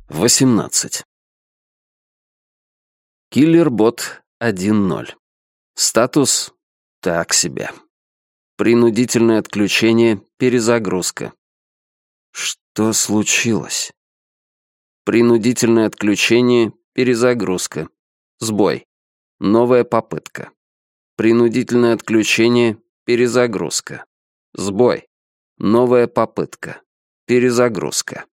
18. Киллер-бот 1.0. Статус так себе. Принудительное отключение, перезагрузка. Что случилось? Принудительное отключение, перезагрузка. Сбой. Новая попытка. Принудительное отключение, перезагрузка. Сбой. Новая попытка. Перезагрузка.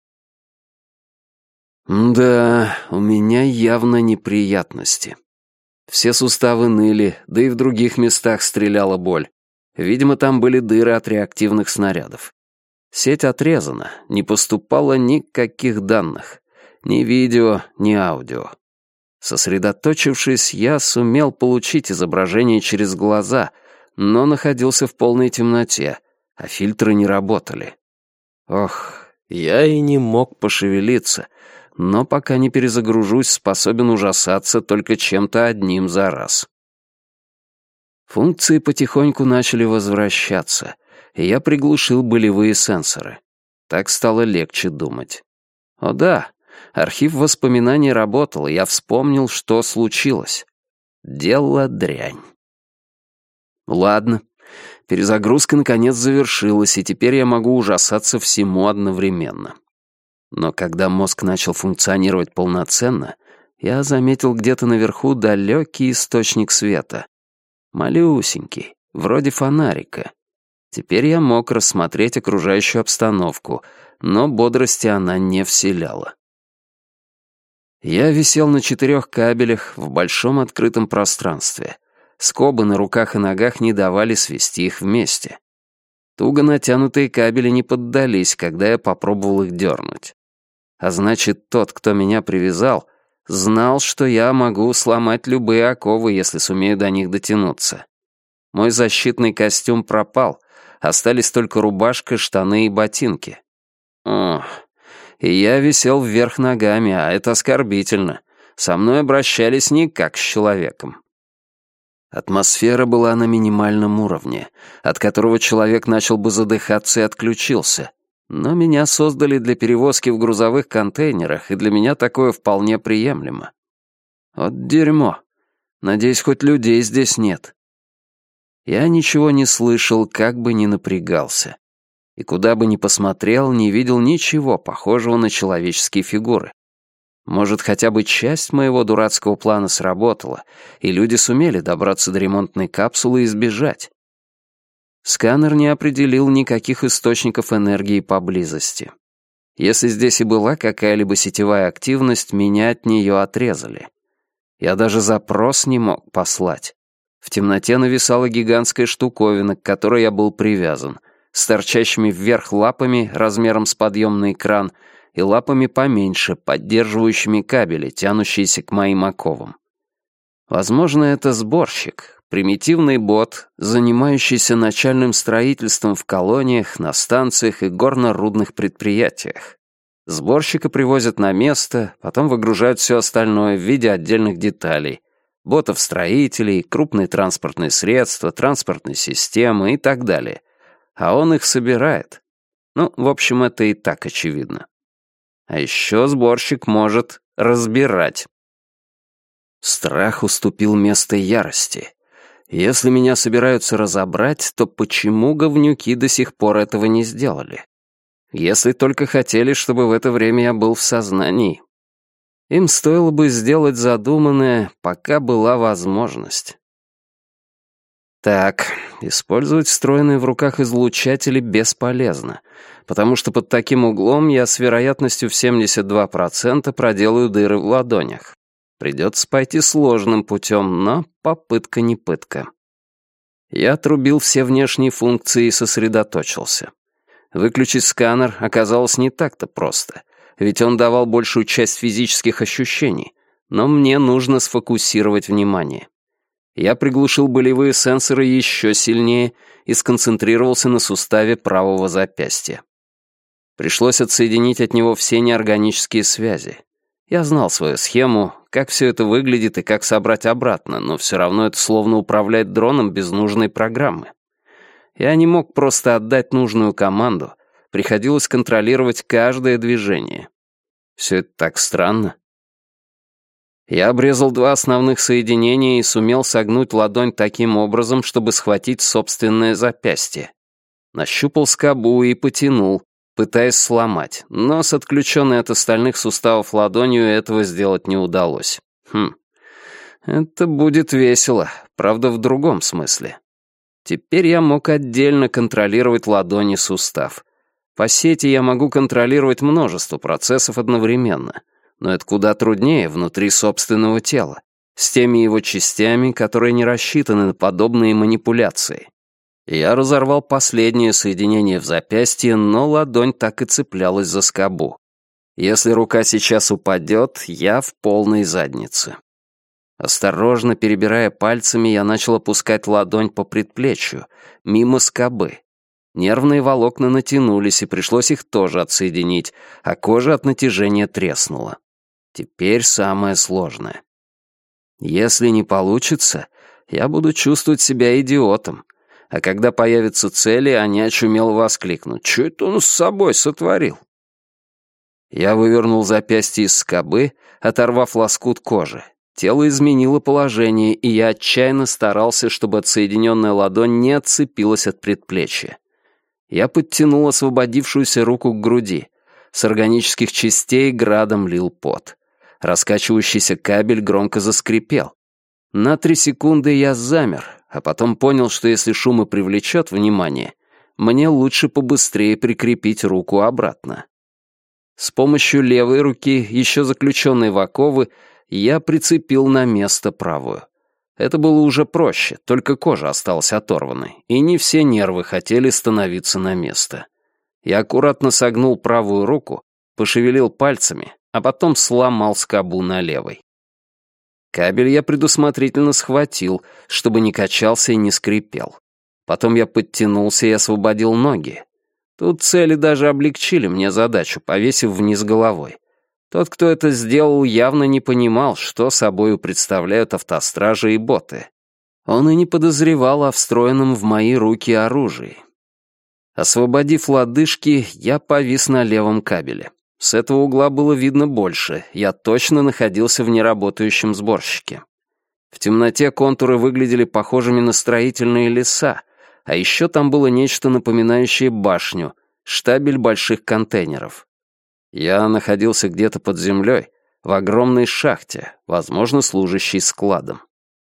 Да, у меня явно неприятности. Все суставы ныли, да и в других местах стреляла боль. Видимо, там были дыры от реактивных снарядов. Сеть отрезана, не поступало никаких данных. Ни видео, ни аудио. Сосредоточившись, я сумел получить изображение через глаза, но находился в полной темноте, а фильтры не работали. Ох, я и не мог пошевелиться, но пока не перезагружусь, способен ужасаться только чем-то одним за раз. Функции потихоньку начали возвращаться, и я приглушил болевые сенсоры. Так стало легче думать. О да, архив воспоминаний работал, и я вспомнил, что случилось. Дело дрянь. Ладно, перезагрузка наконец завершилась, и теперь я могу ужасаться всему одновременно. Но когда мозг начал функционировать полноценно, я заметил где-то наверху далекий источник света. Малюсенький, вроде фонарика. Теперь я мог рассмотреть окружающую обстановку, но бодрости она не вселяла. Я висел на 4 кабелях в большом открытом пространстве. Скобы на руках и ногах не давали свести их вместе. Туго натянутые кабели не поддались, когда я попробовал их дернуть. А значит, тот, кто меня привязал, знал, что я могу сломать любые оковы, если сумею до них дотянуться. Мой защитный костюм пропал, остались только рубашка, штаны и ботинки. Ох, и я висел вверх ногами, а это оскорбительно. Со мной обращались не как с человеком. Атмосфера была на минимальном уровне, от которого человек начал бы задыхаться и отключился. Но меня создали для перевозки в грузовых контейнерах, и для меня такое вполне приемлемо. Вот дерьмо. Надеюсь, хоть людей здесь нет. Я ничего не слышал, как бы ни напрягался. И куда бы ни посмотрел, не видел ничего похожего на человеческие фигуры. Может, хотя бы часть моего дурацкого плана сработала, и люди сумели добраться до ремонтной капсулы и сбежать. Сканер не определил никаких источников энергии поблизости. Если здесь и была какая-либо сетевая активность, меня от нее отрезали. Я даже запрос не мог послать. В темноте нависала гигантская штуковина, к которой я был привязан, с торчащими вверх лапами размером с подъемный кран и лапами поменьше, поддерживающими кабели, тянущиеся к моим оковам. Возможно, это сборщик, примитивный бот, занимающийся начальным строительством в колониях, на станциях и горно-рудных предприятиях. Сборщика привозят на место, потом выгружают все остальное в виде отдельных деталей. Ботов-строителей, крупные транспортные средства, транспортные системы и так далее. А он их собирает. Ну, в общем, это и так очевидно. А еще сборщик может разбирать. Страх уступил место ярости. Если меня собираются разобрать, то почему говнюки до сих пор этого не сделали? Если только хотели, чтобы в это время я был в сознании. Им стоило бы сделать задуманное, пока была возможность. Так, использовать встроенные в руках излучатели бесполезно, потому что под таким углом я с вероятностью в 72% проделаю дыры в ладонях. Придется пойти сложным путем, но попытка не пытка. Я отрубил все внешние функции и сосредоточился. Выключить сканер оказалось не так-то просто, ведь он давал большую часть физических ощущений, но мне нужно сфокусировать внимание. Я приглушил болевые сенсоры еще сильнее и сконцентрировался на суставе правого запястья. Пришлось отсоединить от него все неорганические связи. Я знал свою схему, как все это выглядит и как собрать обратно, но все равно это словно управлять дроном без нужной программы. Я не мог просто отдать нужную команду, приходилось контролировать каждое движение. Все это так странно. Я обрезал 2 основных соединения и сумел согнуть ладонь таким образом, чтобы схватить собственное запястье. Нащупал скобу и потянул, пытаясь сломать, но с отключенной от остальных суставов ладонью этого сделать не удалось. Это будет весело, правда, в другом смысле. Теперь я мог отдельно контролировать ладони сустав. По сети я могу контролировать множество процессов одновременно, но это куда труднее внутри собственного тела, с теми его частями, которые не рассчитаны на подобные манипуляции. Я разорвал последнее соединение в запястье, но ладонь так и цеплялась за скобу. Если рука сейчас упадет, я в полной заднице. Осторожно перебирая пальцами, я начал опускать ладонь по предплечью, мимо скобы. Нервные волокна натянулись, и пришлось их тоже отсоединить, а кожа от натяжения треснула. Теперь самое сложное. Если не получится, я буду чувствовать себя идиотом, а когда появятся цели, они очумело воскликнут: «Чё это он с собой сотворил?» Я вывернул запястье из скобы, оторвав лоскут кожи. Тело изменило положение, и я отчаянно старался, чтобы отсоединенная ладонь не отцепилась от предплечья. Я подтянул освободившуюся руку к груди. С органических частей градом лил пот. Раскачивающийся кабель громко заскрипел. На 3 секунды я замер, а потом понял, что если шум и привлечет внимание, мне лучше побыстрее прикрепить руку обратно. С помощью левой руки, еще заключенной в оковы, я прицепил на место правую. Это было уже проще, только кожа осталась оторванной, и не все нервы хотели становиться на место. Я аккуратно согнул правую руку, пошевелил пальцами, а потом сломал скобу на левой. Кабель я предусмотрительно схватил, чтобы не качался и не скрипел. Потом я подтянулся и освободил ноги. Тут цели даже облегчили мне задачу, повесив вниз головой. Тот, кто это сделал, явно не понимал, что собою представляют автостражи и боты. Он и не подозревал о встроенном в мои руки оружии. Освободив лодыжки, я повис на левом кабеле. С этого угла было видно больше, я точно находился в неработающем сборщике. В темноте контуры выглядели похожими на строительные леса, а еще там было нечто напоминающее башню, штабель больших контейнеров. Я находился где-то под землей, в огромной шахте, возможно, служащей складом.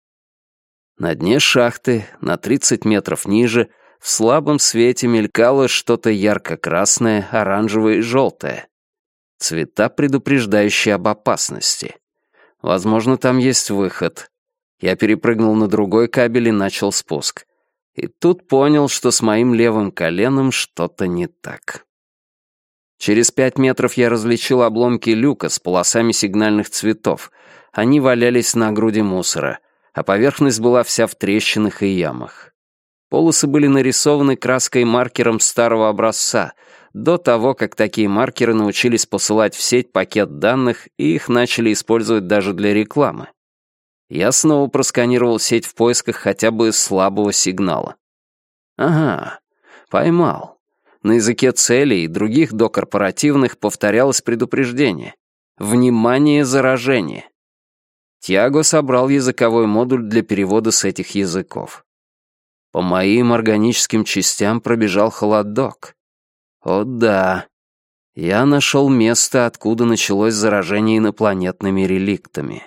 На дне шахты, на 30 метров ниже, в слабом свете мелькало что-то ярко-красное, оранжевое и желтое. Цвета, предупреждающие об опасности. Возможно, там есть выход. Я перепрыгнул на другой кабель и начал спуск. И тут понял, что с моим левым коленом что-то не так. Через 5 метров я различил обломки люка с полосами сигнальных цветов. Они валялись на груди мусора, а поверхность была вся в трещинах и ямах. Полосы были нарисованы краской-маркером старого образца, до того, как такие маркеры научились посылать в сеть пакет данных, и их начали использовать даже для рекламы. Я снова просканировал сеть в поисках хотя бы слабого сигнала. Ага, поймал. На языке целей и других докорпоративных повторялось предупреждение. Внимание, заражение. Тьяго собрал языковой модуль для перевода с этих языков. По моим органическим частям пробежал холодок. О да, я нашел место, откуда началось заражение инопланетными реликтами.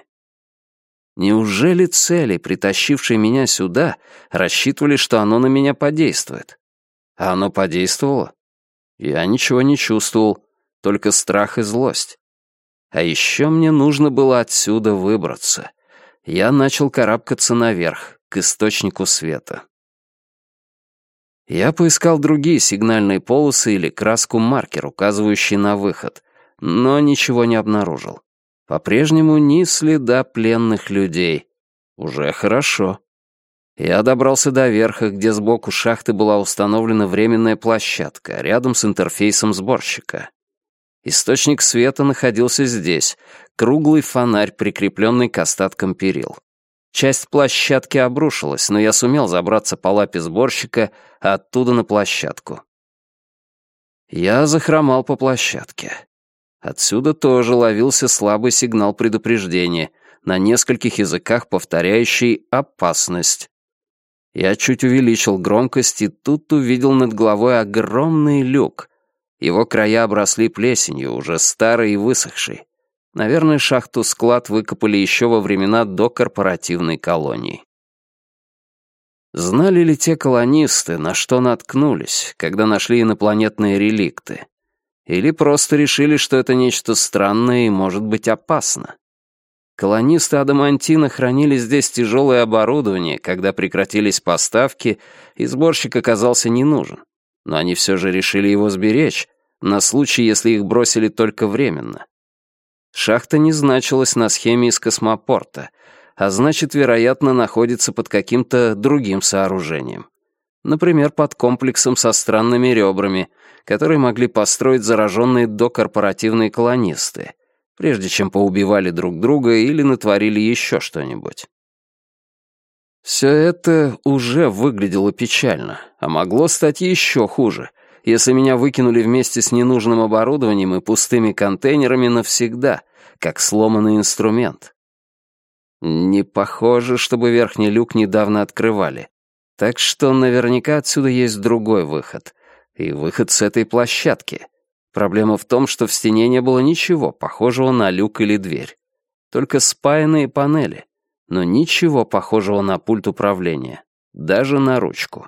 Неужели цели, притащившие меня сюда, рассчитывали, что оно на меня подействует? А оно подействовало? Я ничего не чувствовал, только страх и злость. А еще мне нужно было отсюда выбраться. Я начал карабкаться наверх, к источнику света. Я поискал другие сигнальные полосы или краску-маркер, указывающий на выход, но ничего не обнаружил. По-прежнему ни следа пленных людей. Уже хорошо. Я добрался до верха, где сбоку шахты была установлена временная площадка, рядом с интерфейсом сборщика. Источник света находился здесь, круглый фонарь, прикрепленный к остаткам перил. Часть площадки обрушилась, но я сумел забраться по лапе сборщика, а оттуда на площадку. Я захромал по площадке. Отсюда тоже ловился слабый сигнал предупреждения, на нескольких языках повторяющий «опасность». Я чуть увеличил громкость и тут увидел над головой огромный люк. Его края обросли плесенью, уже старой и высохшей. Наверное, шахту-склад выкопали еще во времена докорпоративной колонии. Знали ли те колонисты, на что наткнулись, когда нашли инопланетные реликты? Или просто решили, что это нечто странное и может быть опасно? Колонисты Адамантина хранили здесь тяжелое оборудование, когда прекратились поставки, и сборщик оказался не нужен. Но они все же решили его сберечь, на случай, если их бросили только временно. Шахта не значилась на схеме из космопорта, а значит, вероятно, находится под каким-то другим сооружением. Например, под комплексом со странными ребрами, которые могли построить зараженные докорпоративные колонисты, прежде чем поубивали друг друга или натворили еще что-нибудь. Все это уже выглядело печально, а могло стать еще хуже, если меня выкинули вместе с ненужным оборудованием и пустыми контейнерами навсегда, как сломанный инструмент. Не похоже, чтобы верхний люк недавно открывали, так что наверняка отсюда есть другой выход, и выход с этой площадки. Проблема в том, что в стене не было ничего похожего на люк или дверь. Только спаянные панели, но ничего похожего на пульт управления, даже на ручку.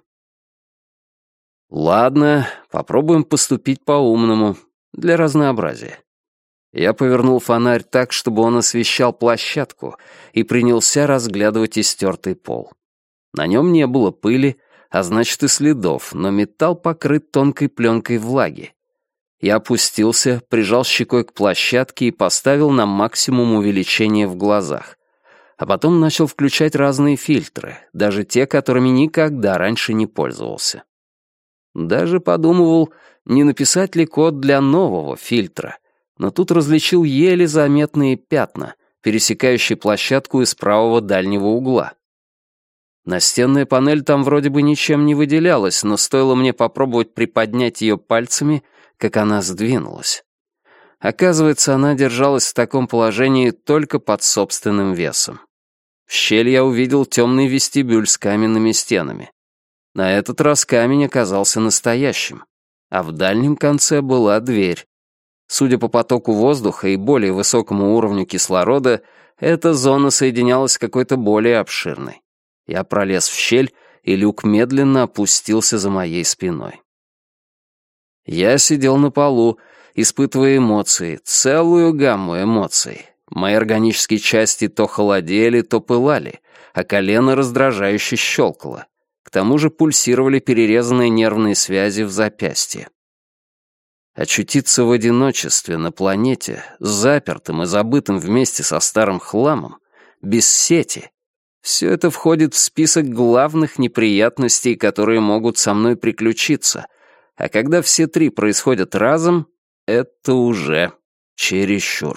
Ладно, попробуем поступить по-умному, для разнообразия. Я повернул фонарь так, чтобы он освещал площадку, и принялся разглядывать истертый пол. На нем не было пыли, а значит и следов, но металл покрыт тонкой пленкой влаги. Я опустился, прижал щекой к площадке и поставил на максимум увеличение в глазах. А потом начал включать разные фильтры, даже те, которыми никогда раньше не пользовался. Даже подумывал, не написать ли код для нового фильтра, но тут различил еле заметные пятна, пересекающие площадку из правого дальнего угла. Настенная панель там вроде бы ничем не выделялась, но стоило мне попробовать приподнять ее пальцами, как она сдвинулась. Оказывается, она держалась в таком положении только под собственным весом. В щель я увидел темный вестибюль с каменными стенами. На этот раз камень оказался настоящим, а в дальнем конце была дверь. Судя по потоку воздуха и более высокому уровню кислорода, эта зона соединялась с какой-то более обширной. Я пролез в щель, и люк медленно опустился за моей спиной. Я сидел на полу, испытывая эмоции, целую гамму эмоций. Мои органические части то холодели, то пылали, а колено раздражающе щелкало. К тому же пульсировали перерезанные нервные связи в запястье. Очутиться в одиночестве на планете, запертым и забытым вместе со старым хламом, без сети — все это входит в список главных неприятностей, которые могут со мной приключиться, а когда все три происходят разом, это уже чересчур.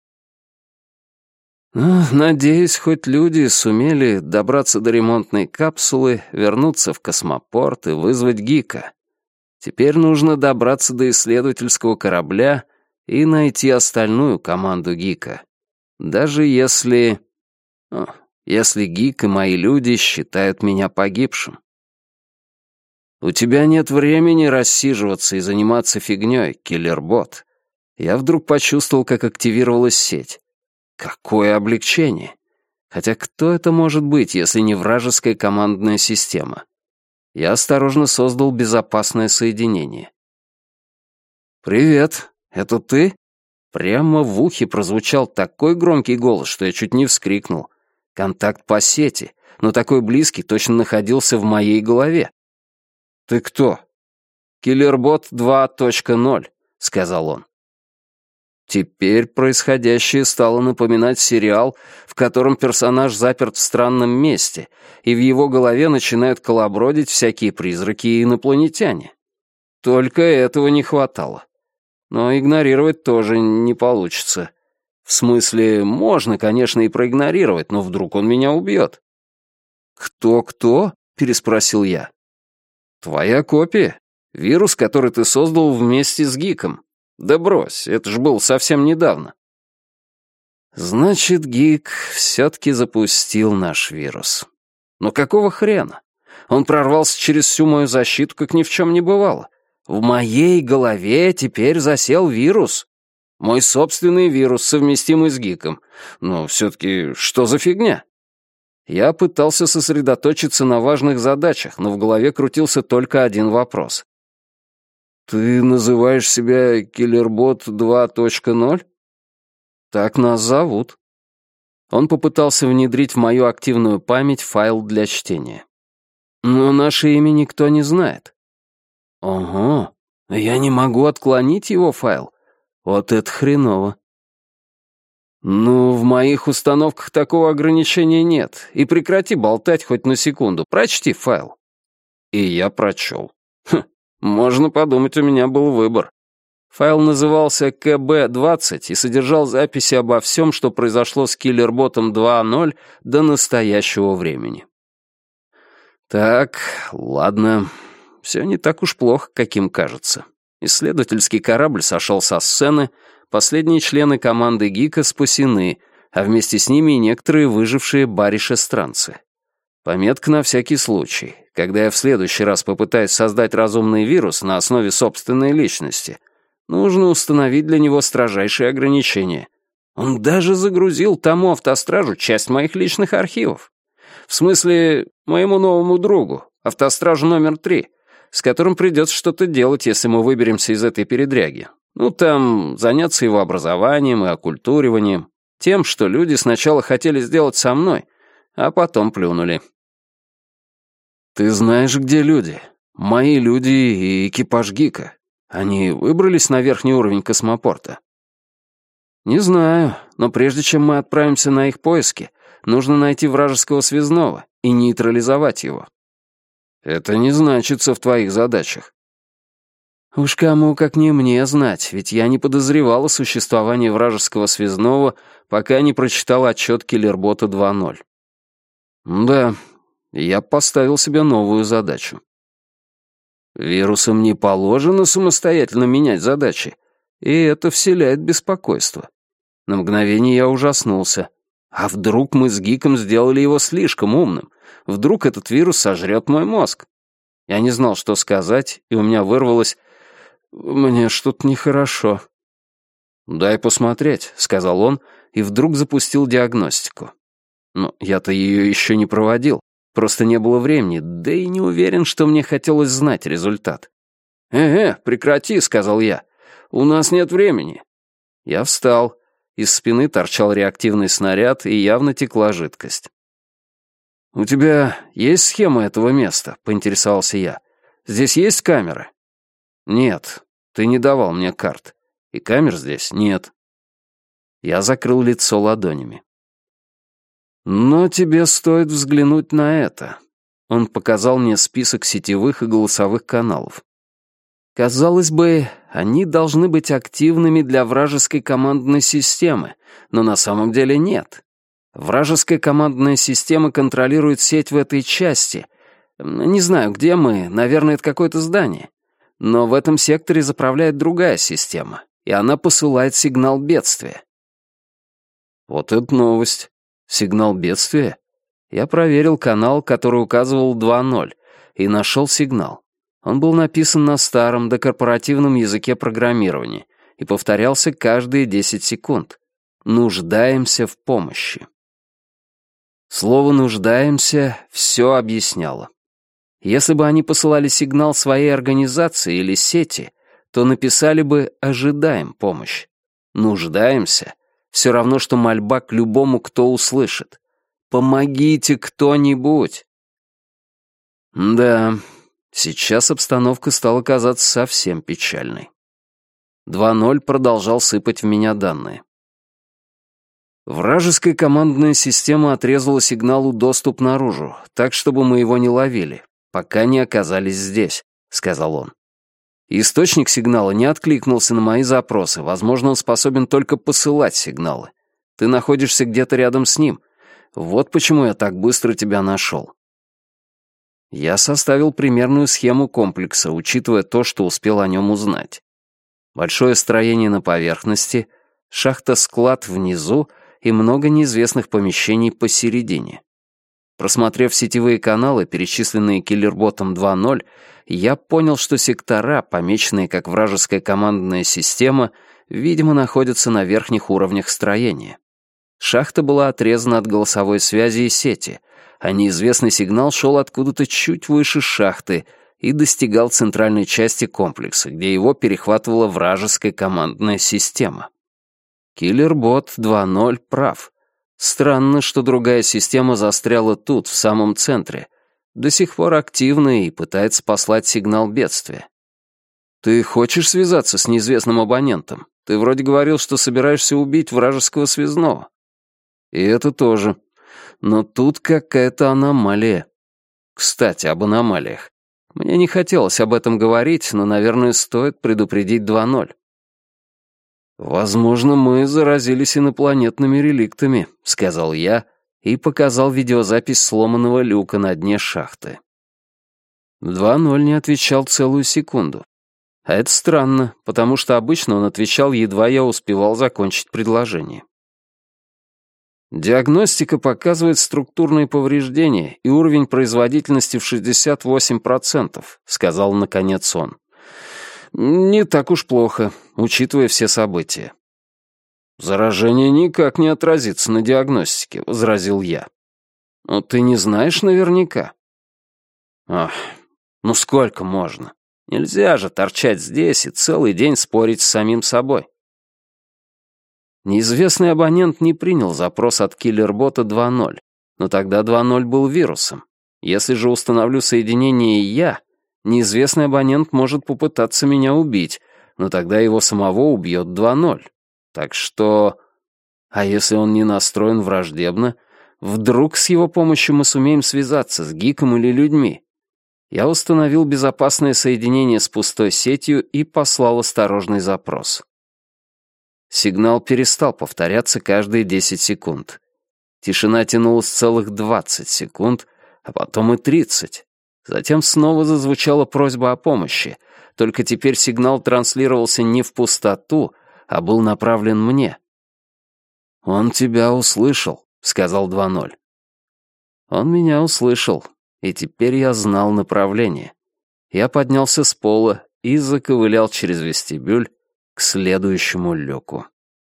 Надеюсь, хоть люди сумели добраться до ремонтной капсулы, вернуться в космопорт и вызвать Гика. Теперь нужно добраться до исследовательского корабля и найти остальную команду Гика. Даже если Гик и мои люди считают меня погибшим. У тебя нет времени рассиживаться и заниматься фигней, киллер-бот. Я вдруг почувствовал, как активировалась сеть. Какое облегчение! Хотя кто это может быть, если не вражеская командная система? Я осторожно создал безопасное соединение. «Привет, это ты?» Прямо в ухе прозвучал такой громкий голос, что я чуть не вскрикнул. Контакт по сети, но такой близкий точно находился в моей голове. «Ты кто?» «Киллербот 2.0», — сказал он. Теперь происходящее стало напоминать сериал, в котором персонаж заперт в странном месте, и в его голове начинают колобродить всякие призраки и инопланетяне. Только этого не хватало. Но игнорировать тоже не получится. В смысле, можно, конечно, и проигнорировать, но вдруг он меня убьет. «Кто-кто?» — переспросил я. «Твоя копия. Вирус, который ты создал вместе с Гиком. Да брось, это ж было совсем недавно. Значит, Гик все-таки запустил наш вирус. Но какого хрена? Он прорвался через всю мою защиту, как ни в чем не бывало. В моей голове теперь засел вирус. Мой собственный вирус, совместимый с Гиком. Но все-таки что за фигня? Я пытался сосредоточиться на важных задачах, но в голове крутился только один вопрос. «Ты называешь себя Киллербот 2.0?» «Так нас зовут». Он попытался внедрить в мою активную память файл для чтения. «Но наше имя никто не знает». «Ого, я не могу отклонить его файл. Вот это хреново». «Ну, в моих установках такого ограничения нет. И прекрати болтать хоть на секунду. Прочти файл». И я прочел. Можно подумать, у меня был выбор. Файл назывался КБ-20 и содержал записи обо всем, что произошло с Киллерботом 2.0 до настоящего времени. Так, ладно. Все не так уж плохо, каким кажется. Исследовательский корабль сошел со сцены, последние члены команды Гика спасены, а вместе с ними и некоторые выжившие баришестранцы. Пометка на всякий случай. Когда я в следующий раз попытаюсь создать разумный вирус на основе собственной личности, нужно установить для него строжайшие ограничения. Он даже загрузил тому автостражу часть моих личных архивов. В смысле, моему новому другу, автостражу номер 3, с которым придется что-то делать, если мы выберемся из этой передряги. Ну, там, заняться его образованием и оккультуриванием, тем, что люди сначала хотели сделать со мной, а потом плюнули. «Ты знаешь, где люди? Мои люди и экипаж Гика. Они выбрались на верхний уровень космопорта?» «Не знаю, но прежде чем мы отправимся на их поиски, нужно найти вражеского связного и нейтрализовать его». «Это не значится в твоих задачах». «Уж кому, как не мне, знать, ведь я не подозревал о существовании вражеского связного, пока не прочитал отчет Киллербота 2.0». «Да, я поставил себе новую задачу». «Вирусам не положено самостоятельно менять задачи, и это вселяет беспокойство». На мгновение я ужаснулся. А вдруг мы с Гиком сделали его слишком умным? Вдруг этот вирус сожрет мой мозг? Я не знал, что сказать, и у меня вырвалось: «Мне что-то нехорошо». «Дай посмотреть», — сказал он, и вдруг запустил диагностику. Но я-то ее еще не проводил, просто не было времени, да и не уверен, что мне хотелось знать результат. Прекрати», — сказал я, — «у нас нет времени». Я встал. Из спины торчал реактивный снаряд, и явно текла жидкость. «У тебя есть схема этого места?» — поинтересовался я. «Здесь есть камеры?» «Нет, ты не давал мне карт. И камер здесь нет». Я закрыл лицо ладонями. «Но тебе стоит взглянуть на это». Он показал мне список сетевых и голосовых каналов. Казалось бы, они должны быть активными для вражеской командной системы, но на самом деле нет. Вражеская командная система контролирует сеть в этой части. Не знаю, где мы, наверное, это какое-то здание. Но в этом секторе заправляет другая система, и она посылает сигнал бедствия. Вот это новость. Сигнал бедствия? Я проверил канал, который указывал 2.0, и нашел сигнал. Он был написан на старом докорпоративном языке программирования и повторялся каждые 10 секунд. «Нуждаемся в помощи». Слово «нуждаемся» все объясняло. Если бы они посылали сигнал своей организации или сети, то написали бы «ожидаем помощь». «Нуждаемся» — все равно, что мольба к любому, кто услышит. «Помогите кто-нибудь». Да, сейчас обстановка стала казаться совсем печальной. 2.0 продолжал сыпать в меня данные. Вражеская командная система отрезала сигналу доступ наружу, так, чтобы мы его не ловили, пока не оказались здесь, — сказал он. Источник сигнала не откликнулся на мои запросы, возможно, он способен только посылать сигналы. Ты находишься где-то рядом с ним. Вот почему я так быстро тебя нашел. Я составил примерную схему комплекса, учитывая то, что успел о нем узнать. Большое строение на поверхности, шахта-склад внизу и много неизвестных помещений посередине. Просмотрев сетевые каналы, перечисленные Киллерботом 2.0, я понял, что сектора, помеченные как вражеская командная система, видимо, находятся на верхних уровнях строения. Шахта была отрезана от голосовой связи и сети, а неизвестный сигнал шел откуда-то чуть выше шахты и достигал центральной части комплекса, где его перехватывала вражеская командная система. Киллербот 2.0 прав. Странно, что другая система застряла тут, в самом центре. До сих пор активна и пытается послать сигнал бедствия. «Ты хочешь связаться с неизвестным абонентом? Ты вроде говорил, что собираешься убить вражеского связного». «И это тоже. Но тут какая-то аномалия. Кстати, об аномалиях. Мне не хотелось об этом говорить, но, наверное, стоит предупредить 2.0. «Возможно, мы заразились инопланетными реликтами», — сказал я и показал видеозапись сломанного люка на дне шахты. 2.0 не отвечал целую секунду. А это странно, потому что обычно он отвечал, едва я успевал закончить предложение. «Диагностика показывает структурные повреждения и уровень производительности в 68%, — сказал наконец он. «Не так уж плохо, учитывая все события». «Заражение никак не отразится на диагностике», — возразил я. «Но ты не знаешь наверняка». «Ах, ну сколько можно? Нельзя же торчать здесь и целый день спорить с самим собой». Неизвестный абонент не принял запрос от Киллербота 2.0, но тогда 2.0 был вирусом. Если же установлю соединение я, неизвестный абонент может попытаться меня убить, но тогда его самого убьет 2.0. Так что... А если он не настроен враждебно, вдруг с его помощью мы сумеем связаться с Гиком или людьми? Я установил безопасное соединение с пустой сетью и послал осторожный запрос. Сигнал перестал повторяться каждые 10 секунд. Тишина тянулась целых 20 секунд, а потом и 30. Затем снова зазвучала просьба о помощи, только теперь сигнал транслировался не в пустоту, а был направлен мне. «Он тебя услышал», — сказал 2.0. Он меня услышал, и теперь я знал направление. Я поднялся с пола и заковылял через вестибюль к следующему люку.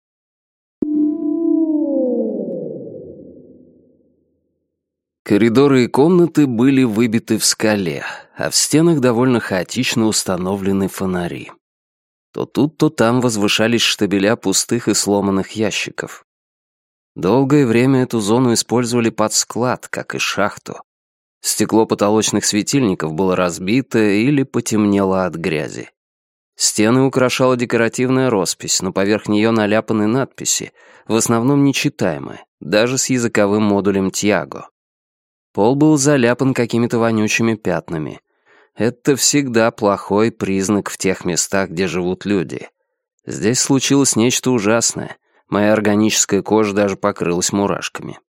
Коридоры и комнаты были выбиты в скале, а в стенах довольно хаотично установлены фонари. То тут, то там возвышались штабеля пустых и сломанных ящиков. Долгое время эту зону использовали под склад, как и шахту. Стекло потолочных светильников было разбито или потемнело от грязи. Стены украшала декоративная роспись, но поверх нее наляпаны надписи, в основном нечитаемые, даже с языковым модулем Тьяго. Пол был заляпан какими-то вонючими пятнами. Это всегда плохой признак в тех местах, где живут люди. Здесь случилось нечто ужасное. Моя органическая кожа даже покрылась мурашками.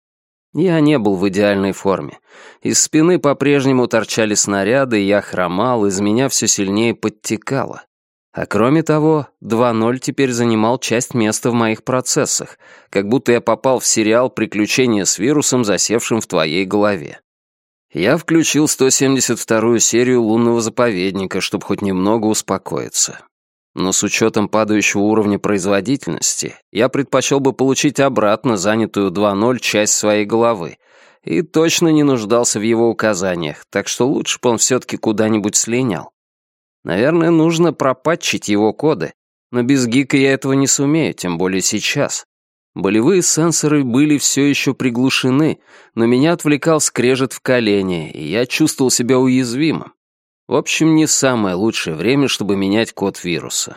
Я не был в идеальной форме. Из спины по-прежнему торчали снаряды, я хромал, из меня все сильнее подтекало. А кроме того, 2.0 теперь занимал часть места в моих процессах, как будто я попал в сериал «Приключения с вирусом, засевшим в твоей голове». Я включил 172-ю серию «Лунного заповедника», чтобы хоть немного успокоиться. Но с учетом падающего уровня производительности, я предпочел бы получить обратно занятую 2.0 часть своей головы и точно не нуждался в его указаниях, так что лучше бы он все-таки куда-нибудь слинял. Наверное, нужно пропатчить его коды, но без гика я этого не сумею, тем более сейчас. Болевые сенсоры были все еще приглушены, но меня отвлекал скрежет в колене, и я чувствовал себя уязвимым. В общем, не самое лучшее время, чтобы менять код вируса.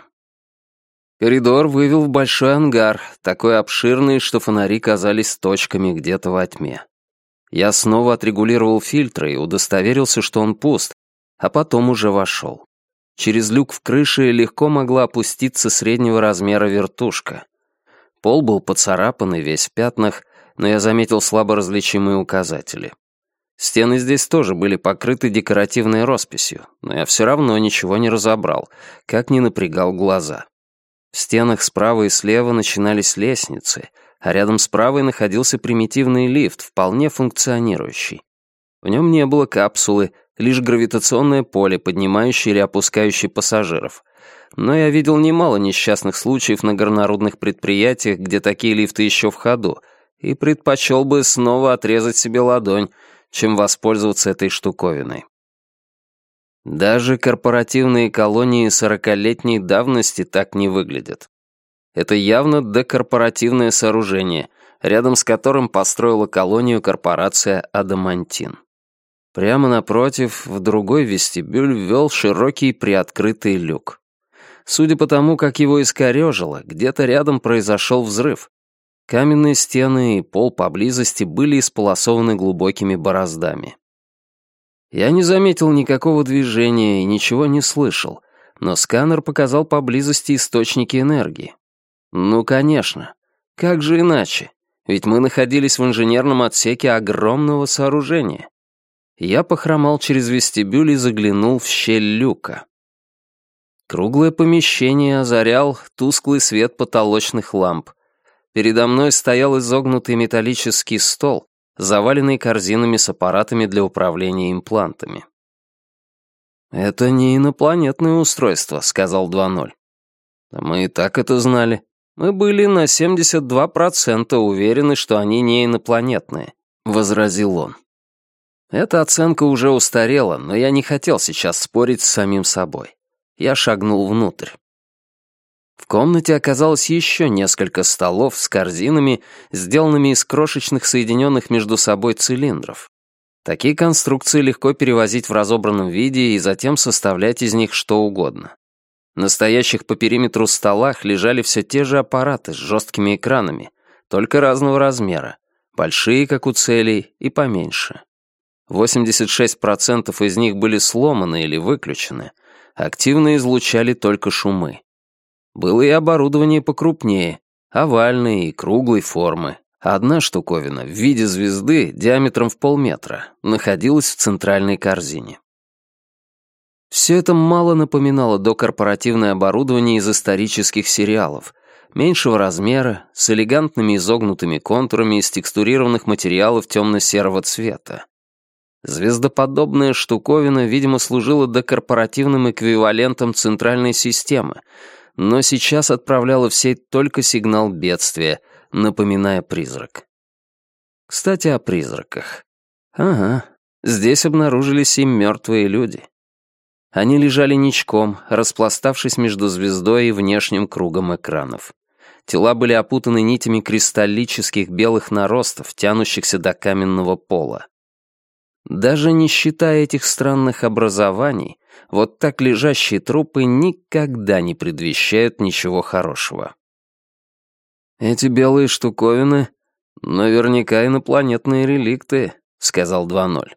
Коридор вывел в большой ангар, такой обширный, что фонари казались точками где-то во тьме. Я снова отрегулировал фильтры и удостоверился, что он пуст, а потом уже вошел. Через люк в крыше легко могла опуститься среднего размера вертушка. Пол был поцарапан и весь в пятнах, но я заметил слабо различимые указатели. Стены здесь тоже были покрыты декоративной росписью, но я все равно ничего не разобрал, как ни напрягал глаза. В стенах справа и слева начинались лестницы, а рядом с правой находился примитивный лифт, вполне функционирующий. В нем не было капсулы, лишь гравитационное поле, поднимающее или опускающее пассажиров. Но я видел немало несчастных случаев на горнорудных предприятиях, где такие лифты еще в ходу, и предпочел бы снова отрезать себе ладонь, чем воспользоваться этой штуковиной. Даже корпоративные колонии 40-летней давности так не выглядят. Это явно декорпоративное сооружение, рядом с которым построила колонию корпорация «Адамантин». Прямо напротив, в другой вестибюль ввел широкий приоткрытый люк. Судя по тому, как его искорежило, где-то рядом произошел взрыв. Каменные стены и пол поблизости были исполосованы глубокими бороздами. Я не заметил никакого движения и ничего не слышал, но сканер показал поблизости источники энергии. Ну, конечно. Как же иначе? Ведь мы находились в инженерном отсеке огромного сооружения. Я похромал через вестибюль и заглянул в щель люка. Круглое помещение озарял тусклый свет потолочных ламп. Передо мной стоял изогнутый металлический стол, заваленный корзинами с аппаратами для управления имплантами. «Это не инопланетное устройство», — сказал 2.0. «Мы и так это знали. Мы были на 72% уверены, что они не инопланетные», — возразил он. Эта оценка уже устарела, но я не хотел сейчас спорить с самим собой. Я шагнул внутрь. В комнате оказалось еще несколько столов с корзинами, сделанными из крошечных соединенных между собой цилиндров. Такие конструкции легко перевозить в разобранном виде и затем составлять из них что угодно. На стоящих по периметру столах лежали все те же аппараты с жесткими экранами, только разного размера, большие, как у целей, и поменьше. 86% из них были сломаны или выключены, активно излучали только шумы. Было и оборудование покрупнее, овальной и круглой формы. Одна штуковина в виде звезды диаметром в полметра находилась в центральной корзине. Все это мало напоминало докорпоративное оборудование из исторических сериалов, меньшего размера, с элегантными изогнутыми контурами из текстурированных материалов темно-серого цвета. Звездоподобная штуковина, видимо, служила докорпоративным эквивалентом центральной системы, но сейчас отправляла в сеть только сигнал бедствия, напоминая призрак. Кстати, о призраках. Ага, здесь обнаружились и мертвые люди. Они лежали ничком, распластавшись между звездой и внешним кругом экранов. Тела были опутаны нитями кристаллических белых наростов, тянущихся до каменного пола. Даже не считая этих странных образований, вот так лежащие трупы никогда не предвещают ничего хорошего. «Эти белые штуковины наверняка инопланетные реликты», — сказал 2.0.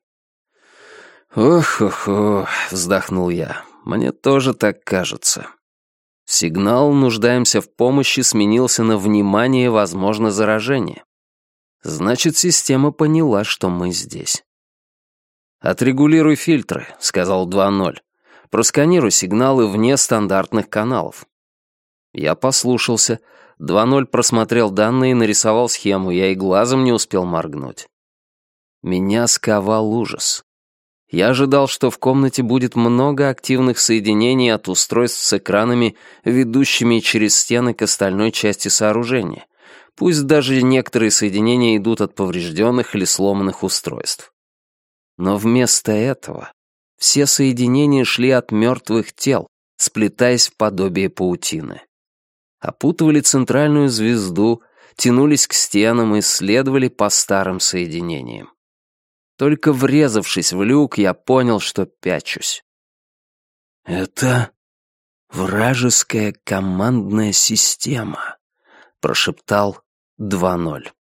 «Ох-ох-ох», — вздохнул я, — «мне тоже так кажется». Сигнал «нуждаемся в помощи» сменился на «внимание, возможно заражение». Значит, система поняла, что мы здесь. «Отрегулируй фильтры», — сказал 2.0. «Просканируй сигналы вне стандартных каналов». Я послушался. 2.0 просмотрел данные и нарисовал схему, я и глазом не успел моргнуть. Меня сковал ужас. Я ожидал, что в комнате будет много активных соединений от устройств с экранами, ведущими через стены к остальной части сооружения. Пусть даже некоторые соединения идут от поврежденных или сломанных устройств. Но вместо этого все соединения шли от мертвых тел, сплетаясь в подобие паутины. Опутывали центральную звезду, тянулись к стенам и следовали по старым соединениям. Только врезавшись в люк, я понял, что пячусь. «Это вражеская командная система», — прошептал 2.0.